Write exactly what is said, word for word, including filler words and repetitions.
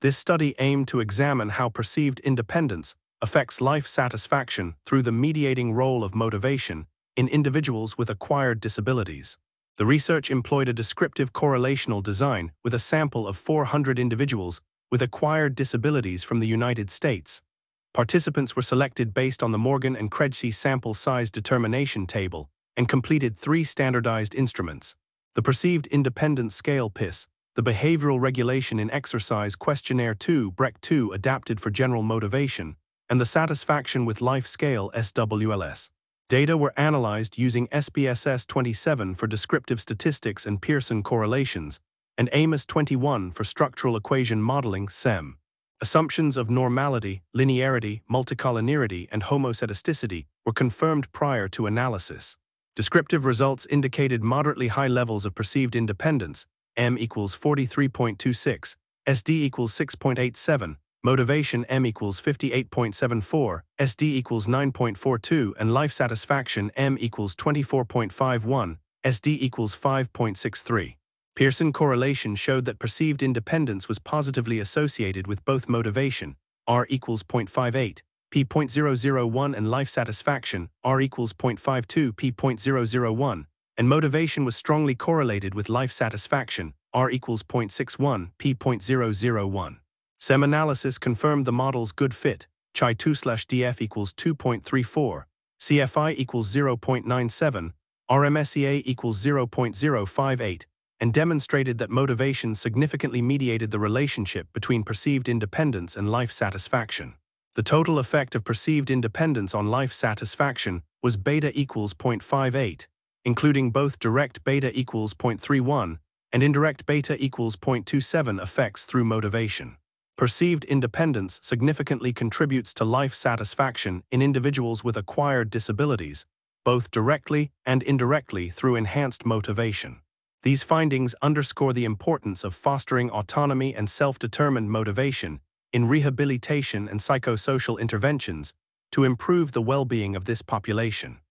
This study aimed to examine how perceived independence affects life satisfaction through the mediating role of motivation in individuals with acquired disabilities. The research employed a descriptive correlational design with a sample of four hundred individuals with acquired disabilities from the United States. Participants were selected based on the Morgan and Kregsi sample size determination table and completed three standardized instruments: the Perceived Independence Scale P I S, the Behavioral Regulation in Exercise Questionnaire two B R E C two adapted for general motivation, and the Satisfaction with Life Scale S W L S. Data were analyzed using S P S S twenty-seven for descriptive statistics and Pearson correlations, and AMOS twenty-one for structural equation modeling S E M. Assumptions of normality, linearity, multicollinearity, and homoscedasticity were confirmed prior to analysis. Descriptive results indicated moderately high levels of perceived independence, M equals forty-three point two six, S D equals six point eight seven, motivation M equals fifty-eight point seven four, S D equals nine point four two, and life satisfaction M equals twenty-four point five one, S D equals five point six three. Pearson correlation showed that perceived independence was positively associated with both motivation, R equals zero point five eight, P zero point zero zero one, and life satisfaction, R equals zero point five two, P zero point zero zero one, and motivation was strongly correlated with life satisfaction, R equals zero point six one, P zero point zero zero one. S E M analysis confirmed the model's good fit, C H I two slash D F equals two point three four, C F I equals zero point nine seven, R M S E A equals zero point zero five eight, and demonstrated that motivation significantly mediated the relationship between perceived independence and life satisfaction. The total effect of perceived independence on life satisfaction was beta equals zero point five eight, including both direct beta equals zero point three one and indirect beta equals zero point two seven effects through motivation. Perceived independence significantly contributes to life satisfaction in individuals with acquired disabilities, both directly and indirectly through enhanced motivation. These findings underscore the importance of fostering autonomy and self-determined motivation in rehabilitation and psychosocial interventions to improve the well-being of this population.